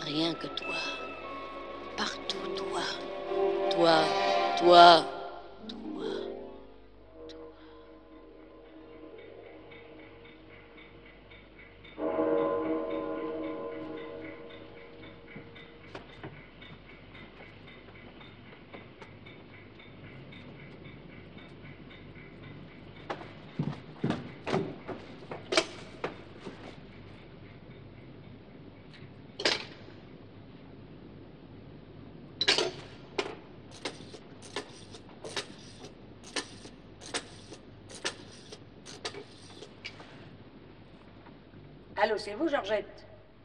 rien que toi. Partout toi. Toi, toi, toi. Allô, c'est vous, Georgette?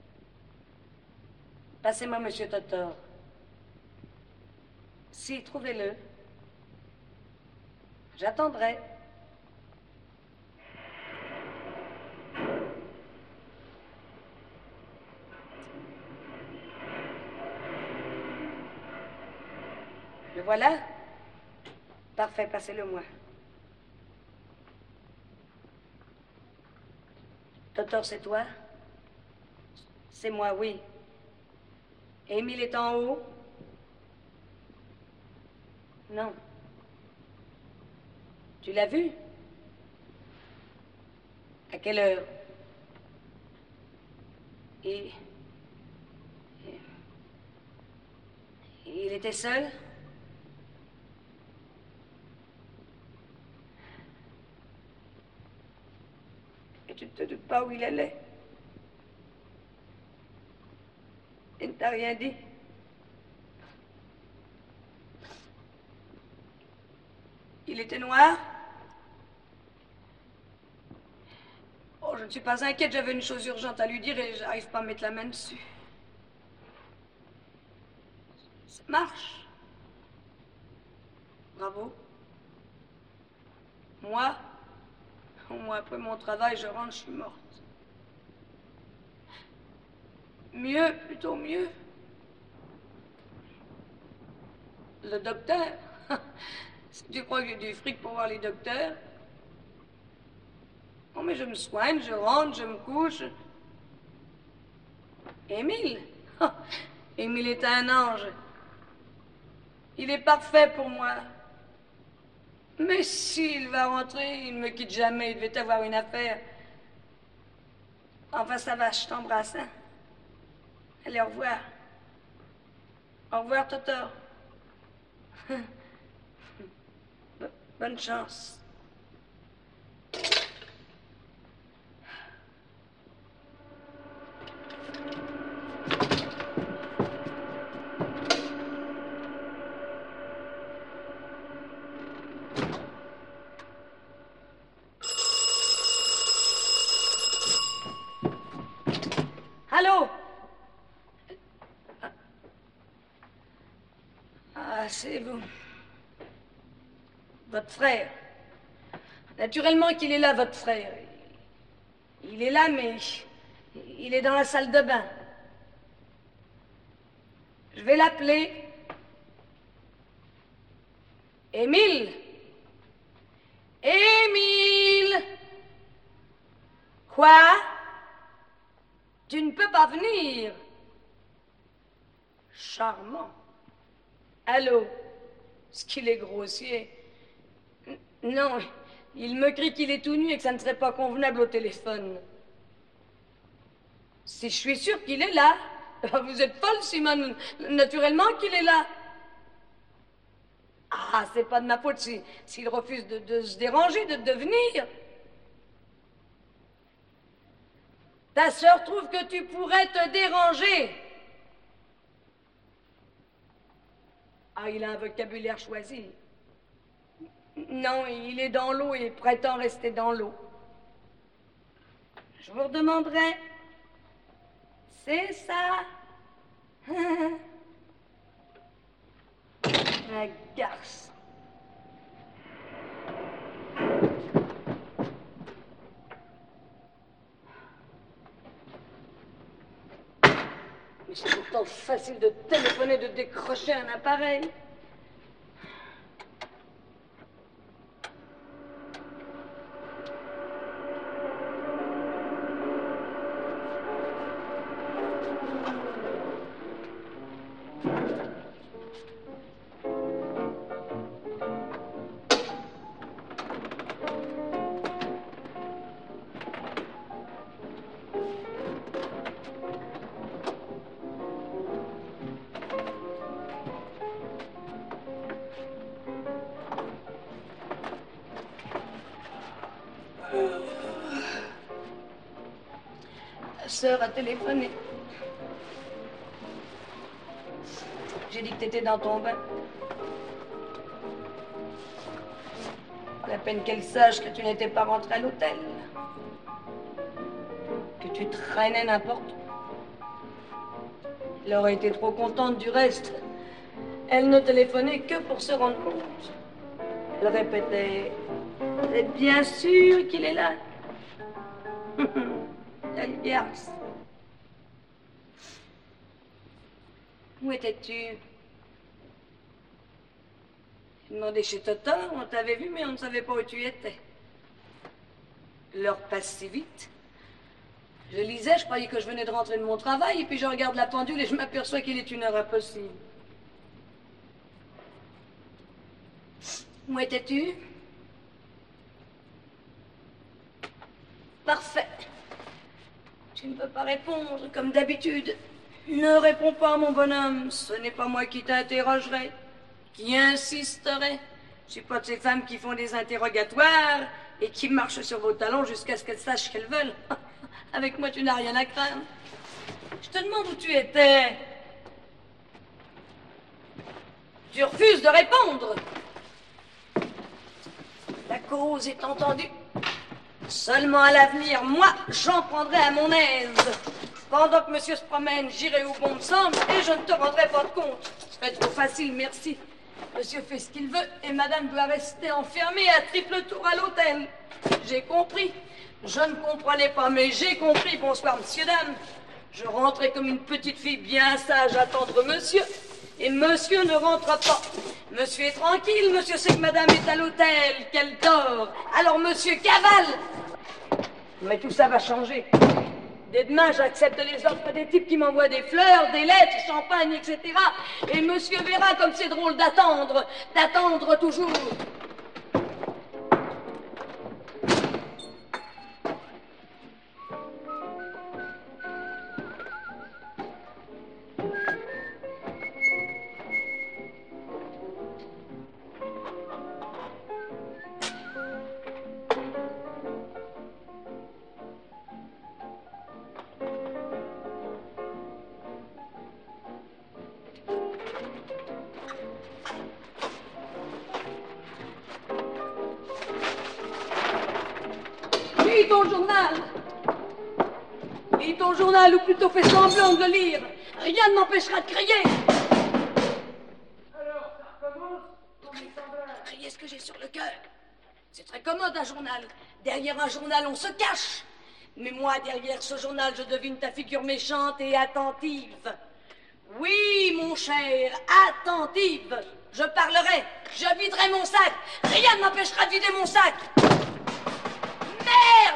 Passez-moi Monsieur Totor. Si, trouvez-le. J'attendrai. Le voilà? Parfait, passez-le-moi. Totor, c'est toi? C'est moi, oui. Émile est en haut? Non. Tu l'as vu? À quelle heure? Et... Il était seul? Et tu ne te doutes pas où il allait? Il ne t'a rien dit? Il était noir? Oh, je ne suis pas inquiète, j'avais une chose urgente à lui dire et j'arrive pas à mettre la main dessus. Ça marche. Bravo. Moi, après mon travail, je rentre, je suis morte. Mieux, plutôt mieux. Le docteur? Si tu crois que j'ai du fric pour voir les docteurs? Oh, mais je me soigne, je rentre, je me couche. Émile? Émile est un ange. Il est parfait pour moi. Mais s'il va rentrer, il ne me quitte jamais, il devait avoir une affaire. Enfin, ça va, je t'embrasse, hein. Allez, au revoir. Au revoir, Totor. Bonne chance. Allô? Ah, c'est vous. Votre frère. Naturellement qu'il est là, votre frère. Il est là, mais il est dans la salle de bain. Je vais l'appeler. Émile? Émile? Quoi? Tu ne peux pas venir? Charmant. Allô? Est-ce qu'il est grossier? Non, il me crie qu'il est tout nu et que ça ne serait pas convenable au téléphone. Si je suis sûre qu'il est là. Vous êtes folle, Simone. Naturellement qu'il est là. Ah, c'est pas de ma faute s'il refuse de se déranger, de venir. Ta sœur trouve que tu pourrais te déranger. Ah, il a un vocabulaire choisi. Non, il est dans l'eau et prétend rester dans l'eau. Je vous redemanderai. C'est ça. Un garce. Mais c'est pourtant facile de téléphoner, de décrocher un appareil. sœur a téléphoné. J'ai dit que t'étais dans ton bain. Pas la peine qu'elle sache que tu n'étais pas rentré à l'hôtel. Que tu traînais n'importe où. Elle aurait été trop contente du reste. Elle ne téléphonait que pour se rendre compte. Elle répétait « Vous êtes bien sûr qu'il est là ?» Elle garce. Où étais-tu? J'ai demandé chez Totor, on t'avait vu, mais on ne savait pas où tu étais. L'heure passe si vite. Je lisais, je croyais que je venais de rentrer de mon travail, et puis je regarde la pendule et je m'aperçois qu'il est une heure impossible. Où étais-tu? Parfait. Tu ne peux pas répondre, comme d'habitude. Ne réponds pas, mon bonhomme. Ce n'est pas moi qui t'interrogerai, qui insisterai. Je suis pas de ces femmes qui font des interrogatoires et qui marchent sur vos talons jusqu'à ce qu'elles sachent ce qu'elles veulent. Avec moi, tu n'as rien à craindre. Je te demande où tu étais. Tu refuses de répondre. La cause est entendue. Seulement à l'avenir, moi, j'en prendrai à mon aise. Pendant que monsieur se promène, j'irai où bon me semble et je ne te rendrai pas de compte. Ce serait trop facile, merci. Monsieur fait ce qu'il veut et madame doit rester enfermée à triple tour à l'hôtel. J'ai compris. Je ne comprenais pas, mais j'ai compris. Bonsoir, monsieur, dame. Je rentrais comme une petite fille bien sage attendre monsieur. Et monsieur ne rentre pas. Monsieur est tranquille, monsieur sait que madame est à l'hôtel, qu'elle dort. Alors monsieur cavale. Mais tout ça va changer. Dès demain, j'accepte les offres des types qui m'envoient des fleurs, des lettres, champagne, etc. Et monsieur verra comme c'est drôle d'attendre toujours. Lis ton journal. Lis ton journal, ou plutôt fais semblant de le lire. Rien ne m'empêchera de crier. Alors, ça recommence, ton semblable. Crier ce que j'ai sur le cœur. C'est très commode, un journal. Derrière un journal, on se cache. Mais moi, derrière ce journal, je devine ta figure méchante et attentive. Oui, mon cher, attentive. Je parlerai, je viderai mon sac. Rien ne m'empêchera de vider mon sac. Merde!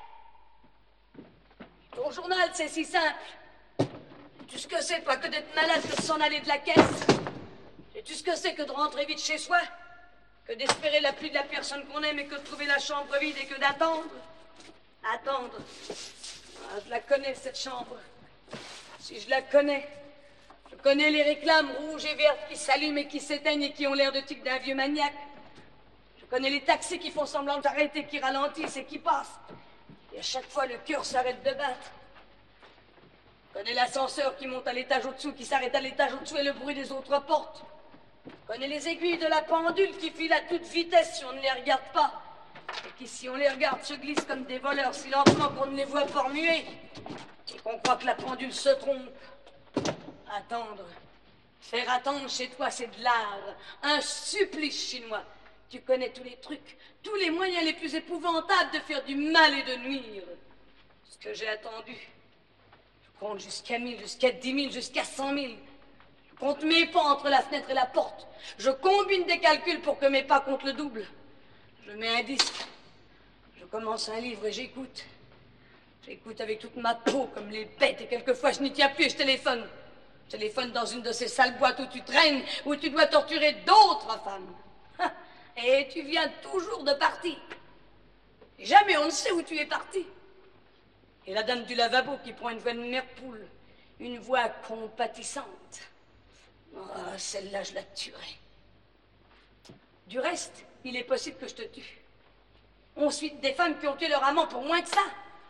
Ton journal, c'est si simple. Sais-tu ce que c'est, toi, que d'être malade, que de s'en aller de la caisse? Sais-tu ce que c'est que de rentrer vite chez soi? Que d'espérer la pluie de la personne qu'on aime et que de trouver la chambre vide et que d'attendre? Attendre. Ah, je la connais, cette chambre. Si je la connais. Je connais les réclames rouges et vertes qui s'allument et qui s'éteignent et qui ont l'air de tic d'un vieux maniaque. Je connais les taxis qui font semblant d'arrêter, qui ralentissent et qui passent. Et à chaque fois, le cœur s'arrête de battre. Je connais l'ascenseur qui monte à l'étage au-dessous, qui s'arrête à l'étage au-dessous et le bruit des autres portes. Je connais les aiguilles de la pendule qui filent à toute vitesse si on ne les regarde pas. Et qui, si on les regarde, se glissent comme des voleurs si lentement qu'on ne les voit pas remuer. Et qu'on croit que la pendule se trompe. Attendre. Faire attendre chez toi, c'est de l'art. Un supplice chinois. Tu connais tous les trucs, tous les moyens les plus épouvantables de faire du mal et de nuire. Ce que j'ai attendu. Je compte jusqu'à 1000, jusqu'à 10 000, jusqu'à 100 000. Je compte mes pas entre la fenêtre et la porte. Je combine des calculs pour que mes pas comptent le double. Je mets un disque. Je commence un livre et j'écoute. J'écoute avec toute ma peau comme les bêtes et quelquefois je n'y tiens plus et je téléphone. Je téléphone dans une de ces sales boîtes où tu traînes, où tu dois torturer d'autres femmes. Et tu viens toujours de partir. Et jamais on ne sait où tu es parti. Et la dame du lavabo qui prend une voix de mère poule, une voix compatissante. Oh, celle-là, je la tuerai. Du reste, il est possible que je te tue. On suit des femmes qui ont tué leur amant pour moins que ça.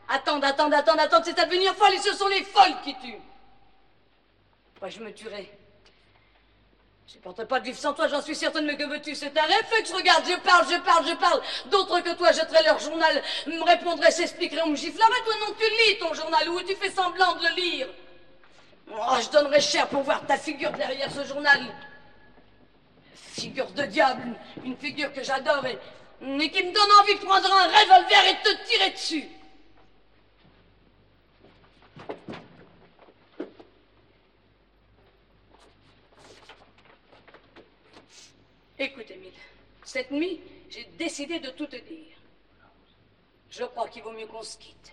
Attendre, c'est à devenir folle et ce sont les folles qui tuent. Moi, je me tuerai. Je ne supporte pas de vivre sans toi, j'en suis certaine, mais que veux-tu? C'est un réflexe, regarde, je parle. D'autres que toi jetteraient leur journal, me répondraient, s'expliqueraient, on me giflerait. Toi non, tu lis ton journal, ou tu fais semblant de le lire. Oh, je donnerais cher pour voir ta figure derrière ce journal. Figure de diable, une figure que j'adore et qui me donne envie de prendre un revolver et de te tirer dessus. Écoute, Émile, cette nuit, j'ai décidé de tout te dire. Je crois qu'il vaut mieux qu'on se quitte.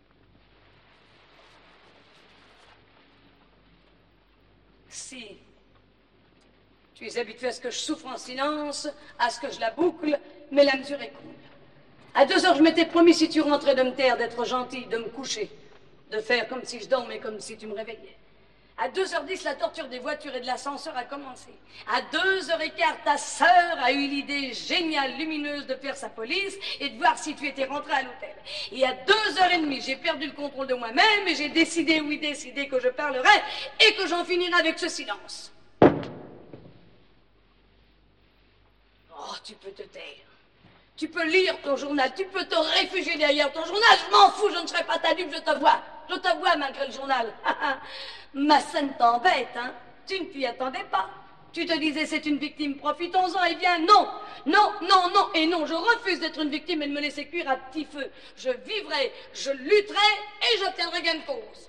Si tu es habitué à ce que je souffre en silence, à ce que je la boucle, mais la mesure est cool. À 2 heures, je m'étais promis, si tu rentrais, de me taire, d'être gentil, de me coucher, de faire comme si je dormais, comme si tu me réveillais. À 2h10, la torture des voitures et de l'ascenseur a commencé. À 2h15, ta sœur a eu l'idée géniale, lumineuse de faire sa police et de voir si tu étais rentré à l'hôtel. Et à 2h30, j'ai perdu le contrôle de moi-même et j'ai décidé, que je parlerai et que j'en finirai avec ce silence. Oh, tu peux te taire. Tu peux lire ton journal, tu peux te réfugier derrière ton journal, je m'en fous, je ne serai pas ta dupe, je te vois malgré le journal. Ma scène t'embête, hein? Tu ne t'y attendais pas. Tu te disais c'est une victime, profitons-en, eh bien non, et non, je refuse d'être une victime et de me laisser cuire à petit feu. Je vivrai, je lutterai et j'obtiendrai gain de cause.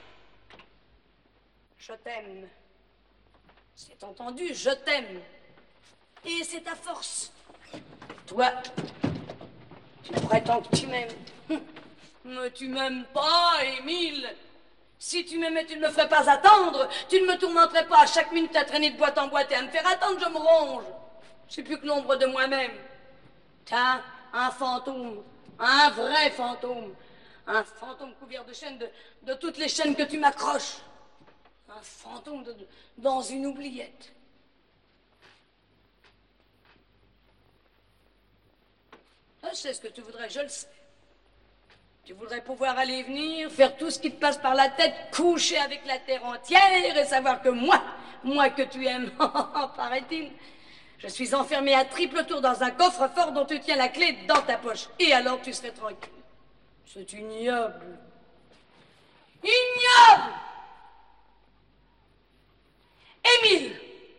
Je t'aime. C'est entendu, je t'aime. Et c'est ta force. Toi, tu prétends que tu m'aimes. Mais tu m'aimes pas, Émile. Si tu m'aimais, tu ne me ferais pas attendre. Tu ne me tourmenterais pas à chaque minute à traîner de boîte en boîte et à me faire attendre, je me ronge. Je suis plus que l'ombre de moi-même. Tiens, un fantôme, un vrai fantôme. Un fantôme couvert de chaînes, de toutes les chaînes que tu m'accroches. Un fantôme dans une oubliette. Je sais ce que tu voudrais, je le sais. Tu voudrais pouvoir aller et venir, faire tout ce qui te passe par la tête, coucher avec la terre entière et savoir que moi que tu aimes, paraît-il, je suis enfermé à triple tour dans un coffre-fort dont tu tiens la clé dans ta poche. Et alors tu serais tranquille. C'est ignoble. Ignoble! Émile!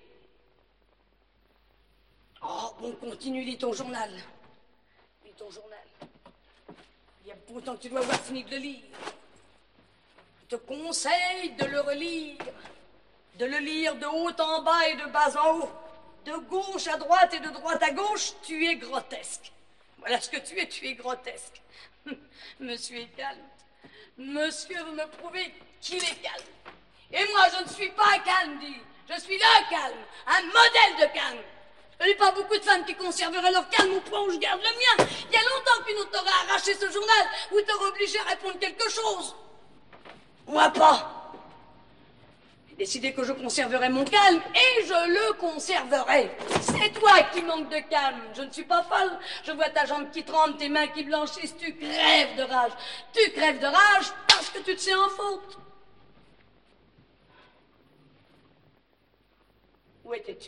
Oh, bon, continue, lis ton journal. Lis ton journal. Il y a pourtant que tu dois avoir fini de le lire. Je te conseille de le relire. De le lire de haut en bas et de bas en haut. De gauche à droite et de droite à gauche, tu es grotesque. Voilà ce que tu es grotesque. Monsieur est calme. Monsieur veut me prouver qu'il est calme. Et moi, je ne suis pas calme, dis. Je suis le calme, un modèle de calme. Il n'y a pas beaucoup de femmes qui conserveraient leur calme au point où je garde le mien. Il y a longtemps qu'une autre t'aurait arraché ce journal ou t'aurait obligé à répondre quelque chose. Moi pas. J'ai décidé que je conserverais mon calme et je le conserverai. C'est toi qui manques de calme. Je ne suis pas folle. Je vois ta jambe qui tremble, tes mains qui blanchissent. Tu crèves de rage. Tu crèves de rage parce que tu te sais en faute. Où étais-tu?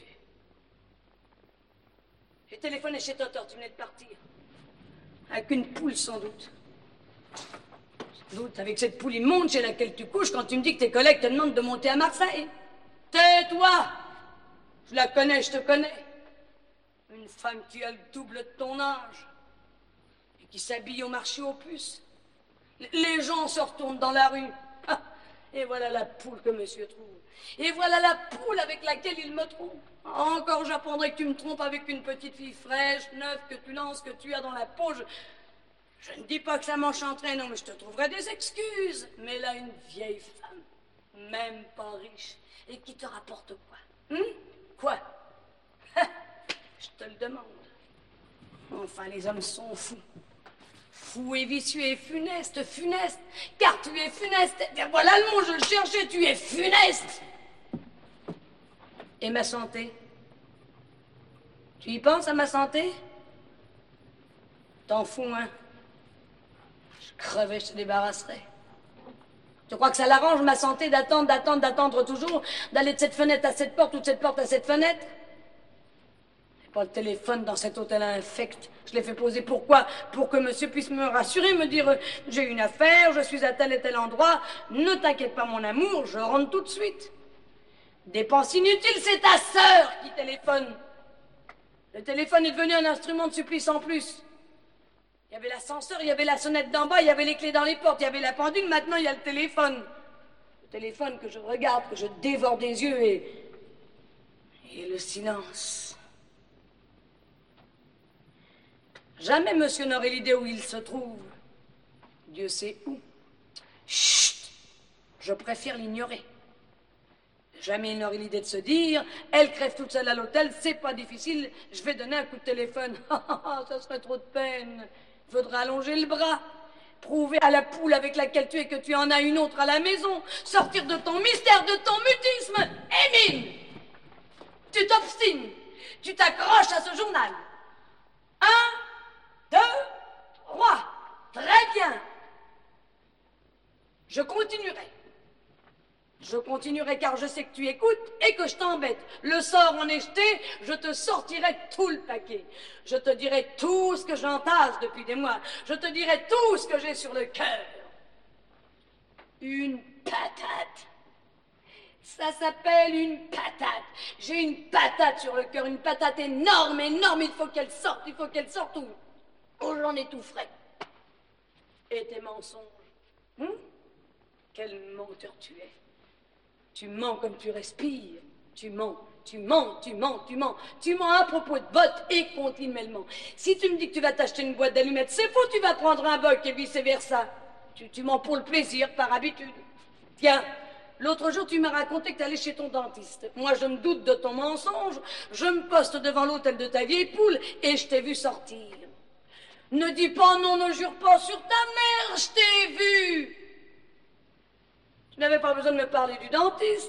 J'ai téléphoné chez Totor, tu venais de partir. Avec une poule, sans doute. Sans doute, avec cette poule immonde chez laquelle tu couches quand tu me dis que tes collègues te demandent de monter à Marseille. Tais-toi! Je la connais, je te connais. Une femme qui a le double de ton âge. Et qui s'habille au marché aux puces. Les gens se retournent dans la rue. Ah, et voilà la poule que monsieur trouve. Et voilà la poule avec laquelle il me trompe. Encore j'apprendrai que tu me trompes avec une petite fille fraîche, neuve, que tu lances, que tu as dans la peau. Je ne dis pas que ça m'enchanterait, non, mais je te trouverai des excuses. Mais là, une vieille femme, même pas riche, et qui te rapporte quoi? Quoi? Je te le demande. Enfin, les hommes sont fous. Fou et vicieux et funeste, car tu es funeste. Voilà le mot, je le cherchais, tu es funeste. Et ma santé? Tu y penses à ma santé? T'en fous, hein? Je crevais, je te débarrasserais. Tu crois que ça l'arrange, ma santé, d'attendre toujours, d'aller de cette fenêtre à cette porte ou de cette porte à cette fenêtre? J'ai pas le téléphone dans cet hôtel infect. Je l'ai fait poser pourquoi? Pour que monsieur puisse me rassurer, me dire j'ai une affaire, je suis à tel et tel endroit, ne t'inquiète pas mon amour, je rentre tout de suite. Dépense inutile, c'est ta sœur qui téléphone. Le téléphone est devenu un instrument de supplice en plus. Il y avait l'ascenseur, il y avait la sonnette d'en bas, il y avait les clés dans les portes, il y avait la pendule, maintenant il y a le téléphone. Le téléphone que je regarde, que je dévore des yeux et le silence. Jamais monsieur n'aurait l'idée où il se trouve. Dieu sait où. Chut! Je préfère l'ignorer. Jamais il n'aurait l'idée de se dire, elle crève toute seule à l'hôtel, c'est pas difficile, je vais donner un coup de téléphone. Ça serait trop de peine. Il faudra allonger le bras, prouver à la poule avec laquelle tu es que tu en as une autre à la maison, sortir de ton mystère, de ton mutisme. Émile, tu t'obstines, tu t'accroches à ce journal. 1, 2, 3. Très bien. Je continuerai. Je continuerai car je sais que tu écoutes et que je t'embête. Le sort en est jeté, je te sortirai tout le paquet. Je te dirai tout ce que j'entasse depuis des mois. Je te dirai tout ce que j'ai sur le cœur. Une patate. Ça s'appelle une patate. J'ai une patate sur le cœur, une patate énorme, énorme. Il faut qu'elle sorte où j'en ai tout frais. Et tes mensonges. Quel menteur tu es. Tu mens comme tu respires. Tu mens à propos de bottes et continuellement. Si tu me dis que tu vas t'acheter une boîte d'allumettes, c'est faux, tu vas prendre un boc et vice-versa. Tu mens pour le plaisir, par habitude. Tiens, l'autre jour, tu m'as raconté que tu allais chez ton dentiste. Moi, je me doute de ton mensonge. Je me poste devant l'hôtel de ta vieille poule et je t'ai vu sortir. Ne dis pas non, ne jure pas sur ta mère, je t'ai vu. Tu n'avais pas besoin de me parler du dentiste.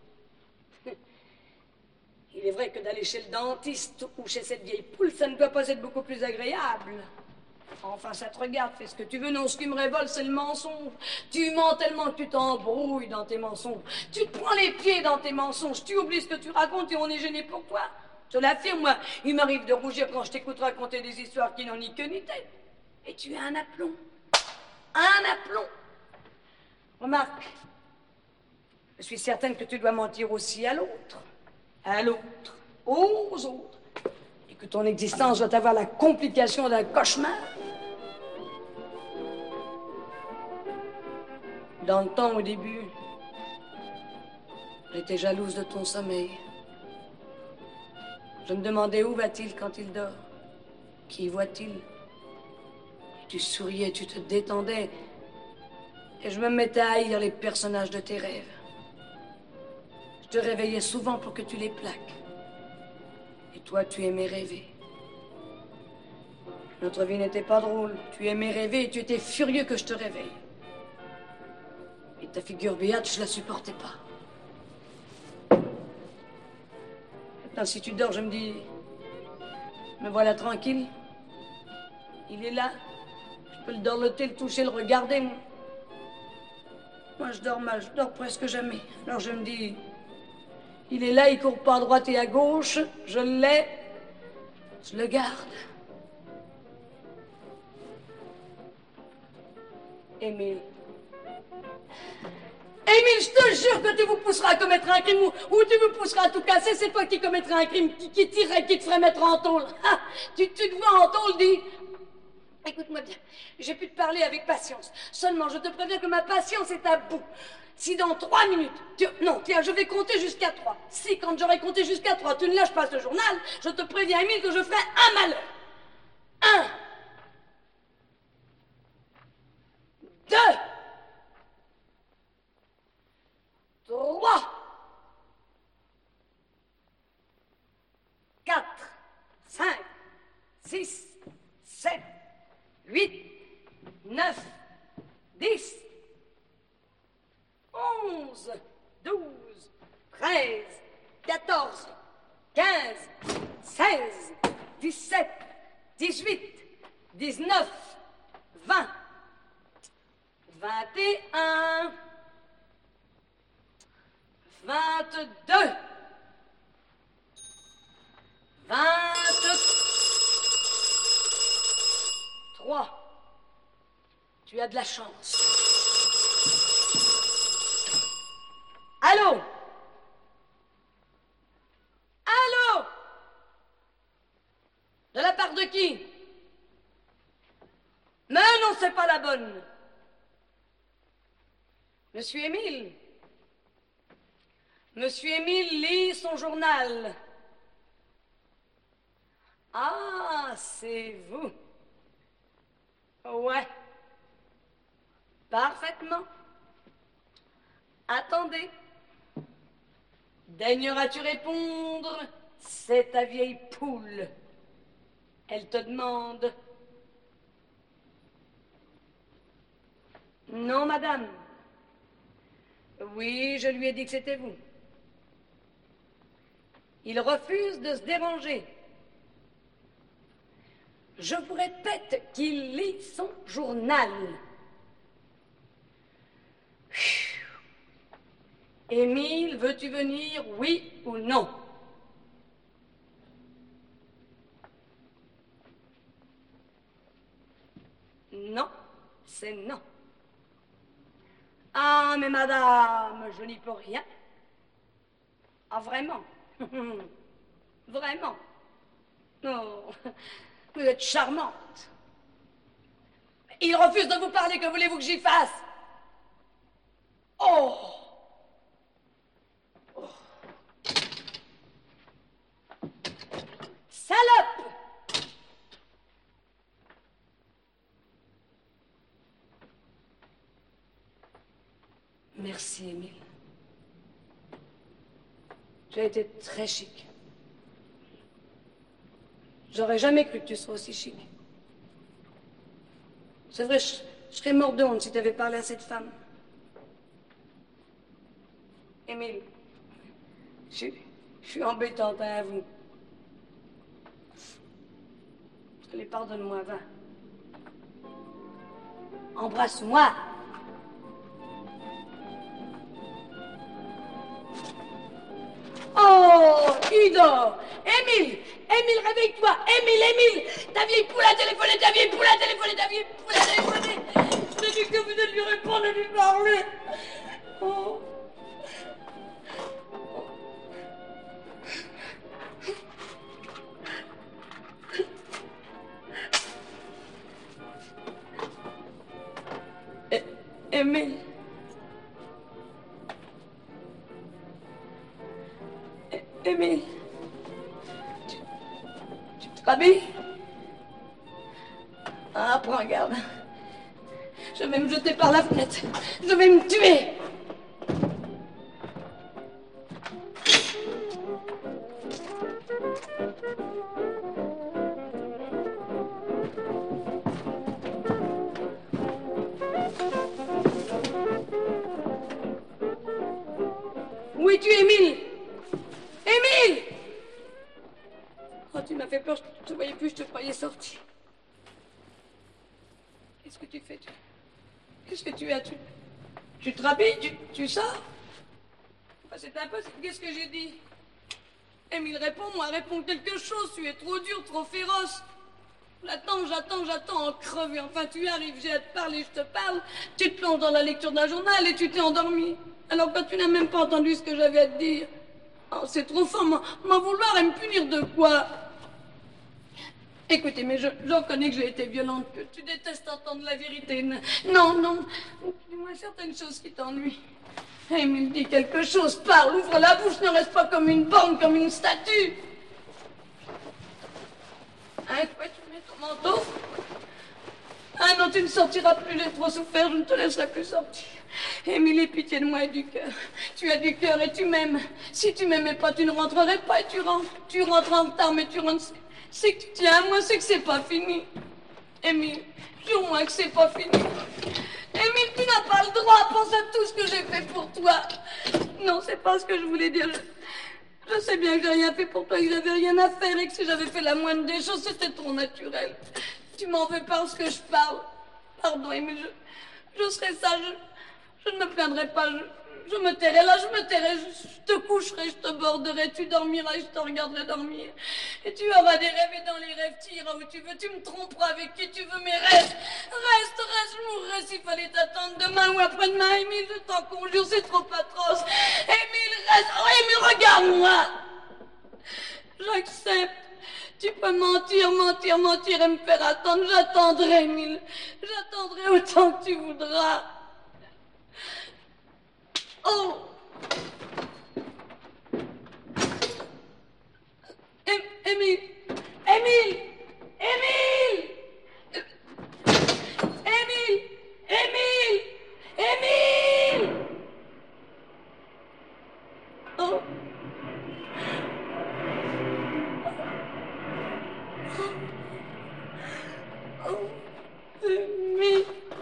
Il est vrai que d'aller chez le dentiste ou chez cette vieille poule, ça ne doit pas être beaucoup plus agréable. Enfin, ça te regarde, fais ce que tu veux. Non, ce qui me révolte, c'est le mensonge. Tu mens tellement que tu t'embrouilles dans tes mensonges. Tu te prends les pieds dans tes mensonges. Tu oublies ce que tu racontes et on est gêné pour toi. Je l'affirme, moi. Il m'arrive de rougir quand je t'écoute raconter des histoires qui n'ont ni queue ni tête. Et tu as un aplomb. Un aplomb. Remarque, je suis certaine que tu dois mentir aussi à l'autre, aux autres, et que ton existence doit avoir la complication d'un cauchemar. Dans le temps, au début, j'étais jalouse de ton sommeil. Je me demandais où va-t-il quand il dort? Qui voit-il? Tu souriais, tu te détendais, et je me mettais à haïr les personnages de tes rêves. Je te réveillais souvent pour que tu les plaques. Et toi, tu aimais rêver. Notre vie n'était pas drôle. Tu aimais rêver et tu étais furieux que je te réveille. Et ta figure béate, je la supportais pas. Maintenant, si tu dors, je me dis... Me voilà tranquille. Il est là. Je peux le dorloter, le toucher, le regarder. Moi, je dors mal. Je dors presque jamais. Alors je me dis... Il est là, il court pas à droite et à gauche. Je l'ai. Je le garde. Émile. Émile, je te jure que tu vous pousseras à commettre un crime ou tu me pousseras à tout casser. C'est toi qui commettras un crime, qui tirerait, qui te ferait mettre en tôle. Ah, tu te vois en tôle, dis. Écoute-moi bien, j'ai pu te parler avec patience. Seulement, je te préviens que ma patience est à bout. Si dans 3 minutes... Non, tiens, je vais compter jusqu'à 3. Si, quand j'aurai compté jusqu'à 3, tu ne lâches pas ce journal, je te préviens, Émile, que je ferai un malheur. 1, 2, 3, 4, 5, 6, 7, 8, 9, 10, 11, 12, 13, 14, 15, 16, 17, 18, 19, 20, 21, 22, 23. Tu as de la chance. Allô? Allô? De la part de qui? Mais non, c'est pas la bonne. Monsieur Émile. Monsieur Émile lit son journal. Ah, c'est vous. Ouais. Parfaitement. Attendez. Daigneras-tu répondre? C'est ta vieille poule. Elle te demande. Non, madame. Oui, je lui ai dit que c'était vous. Il refuse de se déranger. Je vous répète qu'il lit son journal. Émile, veux-tu venir, oui ou non? Non, c'est non. Ah, mais madame, je n'y peux rien. Ah, vraiment? Vraiment? Oh, vous êtes charmante. Il refuse de vous parler, que voulez-vous que j'y fasse? Oh! Oh. Salope! Merci, Émile. Tu as été très chic. J'aurais jamais cru que tu sois aussi chic. C'est vrai, je serais mort de honte si tu avais parlé à cette femme. Émile, je suis embêtante à vous. Allez, pardonne-moi, va. Embrasse-moi. Oh, Ido! Émile! Émile, réveille-toi! Émile! Ta vieille poule a téléphoné! Ta vieille poule a téléphoné! Je t'ai dit que vous êtes lui répondre et lui parler! Oh. Émile! Émile, tu te rhabilles? Ah, prends garde. Je vais me jeter par la fenêtre. Je vais me tuer. Où es-tu, Émile? Émile! Oh, tu m'as fait peur, je ne te voyais plus, je te croyais sorti. Qu'est-ce que tu fais? Qu'est-ce que tu as? Tu te rhabilles? Tu sors? C'est impossible, qu'est-ce que j'ai dit? Émile, réponds-moi, réponds quelque chose, tu es trop dur, trop féroce. J'attends en crever. Enfin, tu arrives, j'ai à te parler, je te parle. Tu te plonges dans la lecture d'un journal et tu t'es endormi. Alors que tu n'as même pas entendu ce que j'avais à te dire. Oh, c'est trop fort, m'en vouloir et me punir de quoi? Écoutez, mais je reconnais que j'ai été violente, que tu détestes entendre la vérité. Non, dis-moi certaines choses qui t'ennuient. Émile, dis quelque chose, parle, ouvre la bouche, ne reste pas comme une borne, comme une statue. Hein, quoi, tu mets ton manteau? Ah non, tu ne sortiras plus, j'ai trop souffert, je ne te laisserai plus sortir. Émile, aie pitié de moi et du cœur. Tu as du cœur et tu m'aimes. Si tu m'aimais pas, tu ne rentrerais pas et tu rentres. Tu rentres en retard, mais tu rentres. C'est que tu tiens à moi, c'est que c'est pas fini. Émile, jure-moi que c'est pas fini. Émile, tu n'as pas le droit, pense à tout ce que j'ai fait pour toi. Non, c'est pas ce que je voulais dire. Je sais bien que j'ai rien fait pour toi, que j'avais rien à faire et que si j'avais fait la moindre des choses, c'était trop naturel. Tu m'en veux parce que je parle. Pardon, Émile, je serai sage. Je ne me plaindrai pas. Je me tairai là, je me tairai. Je te coucherai, je te borderai. Tu dormiras et je te regarderai dormir. Et tu auras des rêves et dans les rêves, tu iras où tu veux. Tu me tromperas avec qui tu veux, mais reste. Reste, je mourrai s'il fallait t'attendre demain ou après-demain. Émile, je t'en conjure, c'est trop atroce. Émile, reste. Oh, Émile, regarde-moi. J'accepte. Tu peux mentir et me faire attendre. J'attendrai, Émile. J'attendrai autant que tu voudras. Oh! Émile! Émile! Émile! Émile! Émile! Émile! Oh! Oh! Émile!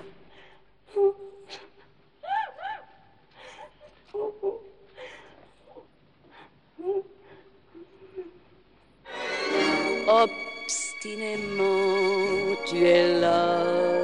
Obstinément, tu es là.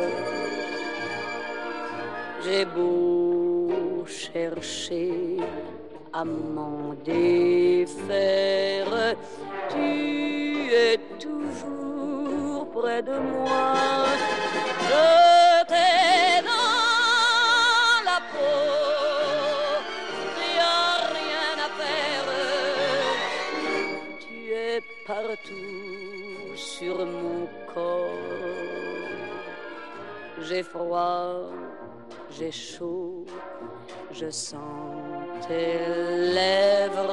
J'ai beau chercher à m'en défaire, tu es toujours près de moi. Je t'ai dans la peau, y a rien à faire. Tu es partout sur mon corps. J'ai froid, j'ai chaud, je sens tes lèvres